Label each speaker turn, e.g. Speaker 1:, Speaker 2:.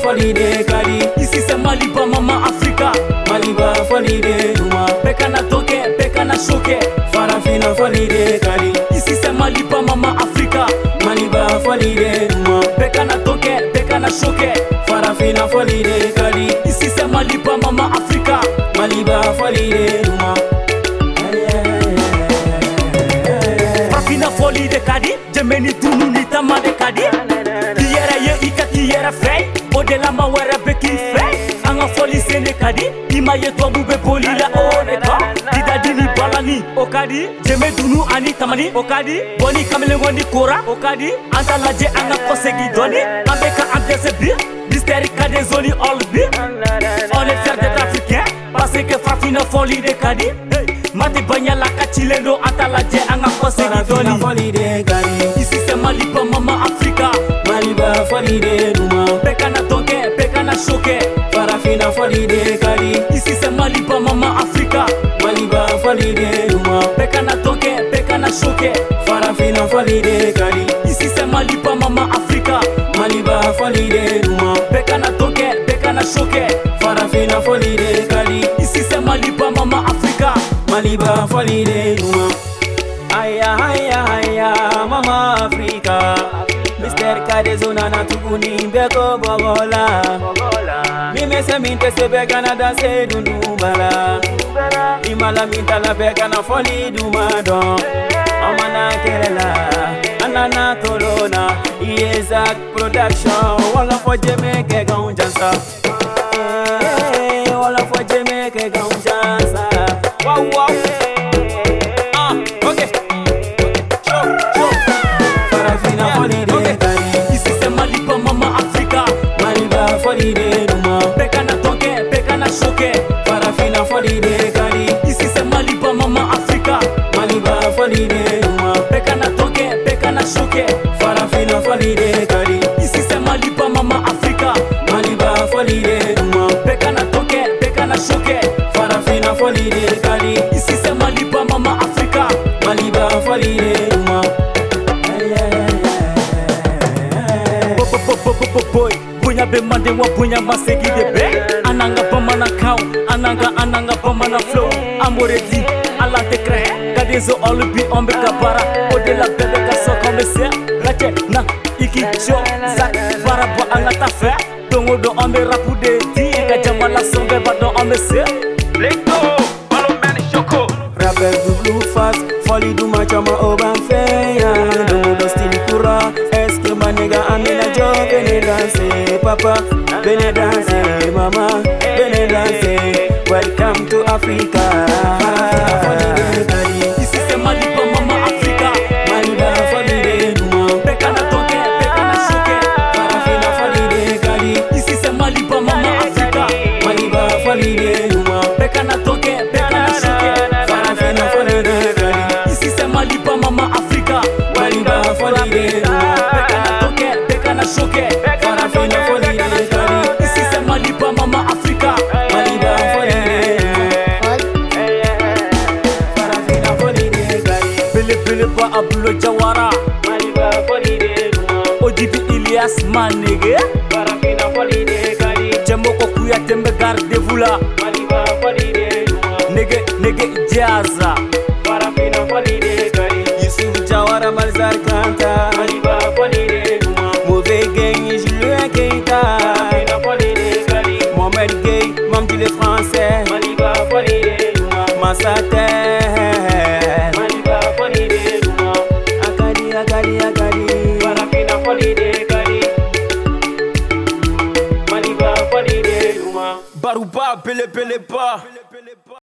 Speaker 1: Folide Kadi.
Speaker 2: Ici c'est Maliba Maman Africa.
Speaker 1: Maliba Folide Duma.
Speaker 2: Bekana toke, bekana choke.
Speaker 1: Farafina Folide Kadi.
Speaker 2: Ici c'est Maliba Maman Africa.
Speaker 1: Maliba Folide Duma.
Speaker 2: Bekana toke, bekana choke.
Speaker 1: Farafina Folide Kadi.
Speaker 2: Ici c'est Maliba Maman Africa.
Speaker 1: Maliba Folide Duma.
Speaker 2: Farafina Folide Kadi. Jemeni dunu ni tamade Kadi. Kiyera ye ika kiyera fey. Odela ma wera beki fey. Anga foli sene Kadi. Ima ye tobu be poli la ode to. Dida dini balani Okadi. Jeme dunu ani tamani Okadi. Boni kamele ngondi kora Okadi. Anta laje anga kosegi doni. Ambeka ambiance bir. Mystère Kadi zoni all bir. On est fiers d'être africains. Parce que Farafina Folide Kadi. Mati banya la kachilendo anta laje anga kosegi doni.
Speaker 1: Folide Kadi.
Speaker 2: Ici c'est Maliba Maman Africa.
Speaker 1: Maliba Folide Duma.
Speaker 2: Bekana toke, bekana choke.
Speaker 1: Farafina Folide Kadi.
Speaker 2: Ici c'est Maliba Maman Africa.
Speaker 1: Maliba Folide Duma.
Speaker 2: Bekana toke, bekana choke.
Speaker 1: Farafina Folide Kadi.
Speaker 2: Ici c'est Maliba Maman Africa.
Speaker 1: Maliba Folide Duma.
Speaker 2: Bekana toke, bekana choke.
Speaker 1: Farafina Folide Kadi.
Speaker 2: Ici c'est Maliba Maman Africa.
Speaker 1: Maliba Folide Duma. Aya aya aya Mama Africa. Mr. Kadi zona na tukuni beko bogola. Mime se minte se beka na danse dunubala. Imala minta la beka na Folide Duma don. Amana kelela, anana tolona. Isaac production. Wala for Jamaica gonjansa. Wala for Jamaica gonjansa. Wow wow. Okay. Farafina Folide Kadi.
Speaker 2: Ici c'est Maliba Maman Africa.
Speaker 1: Maliba Folide Duma.
Speaker 2: Bekana toke, bekana choke.
Speaker 1: Farafina Folide Kadi.
Speaker 2: Ici c'est Maliba Maman Africa.
Speaker 1: Maliba Folide Duma.
Speaker 2: Bekana toke, bekana choke.
Speaker 1: Farafina Folide Kadi.
Speaker 2: Ici c'est Maliba Maman Africa.
Speaker 1: Maliba Folide Duma.
Speaker 2: Bekana toke, bekana choke.
Speaker 1: Farafina Folide Kadi.
Speaker 2: Ici c'est Maliba Maman Africa.
Speaker 1: Maliba Folide Duma.
Speaker 2: Boy, bunya be mande wa bunya masegi de be. Ananga bamana cow, ananga bamana flow. Amoredi, ala te crée. Kadezo all be ombe kabara. Odela bebe kaso comme c'est. Rache na iki show. Zak barabo anga ta fe. Dongo do ombe rapu de di. Kajamala sombe badon ombe se. Let's go, follow man Shoko.
Speaker 1: Rappel du blue fast. Folide Duma chama oban feya. Dongo do style kura. Eske maniga amina jo bene danse. Papa bene danse. Mama bene danse. Welcome to Africa. Farafina Folide Kadi.
Speaker 2: Ici c'est Maliba Maman Africa.
Speaker 1: Maliba Folide Duma.
Speaker 2: Bekana toke, bekana choke.
Speaker 1: Farafina Folide Kadi.
Speaker 2: Ici c'est Maliba Maman Africa.
Speaker 1: Maliba Folide Duma.
Speaker 2: Bekana toke, bekana choke.
Speaker 1: Farafina Folide Kadi.
Speaker 2: Ici c'est Maliba Maman Africa.
Speaker 1: Maliba Folide Duma.
Speaker 2: Bekana toke, bekana choke.
Speaker 1: Farafina Folide Kadi.
Speaker 2: Ici c'est Maliba Maman Africa.
Speaker 1: Maliba Folide Duma. Farafina Folide Kadi.
Speaker 2: Bele ba Abdul Jawara.
Speaker 1: Maliba Folide Duma.
Speaker 2: Odibi Ilyas Manege.
Speaker 1: Farafina Folide Kadi.
Speaker 2: Jemoko kuya tembe gardez-vous là.
Speaker 1: Maliba Folide Duma.
Speaker 2: Nege Jaza.
Speaker 1: Farafina Folide Kadi. Yusuf Jawara Malzar Kanta. Maliba Folide Duma. Mauvais gang Julien Keita. Farafina Folide Kadi. Mohamed Gay, Mamdi le français. Maliba Folide Duma. Massater. Maliba Folide Duma. Akadi. Farafina Folide Kadi. Maliba Folide Duma.
Speaker 2: Barouba, pele ba.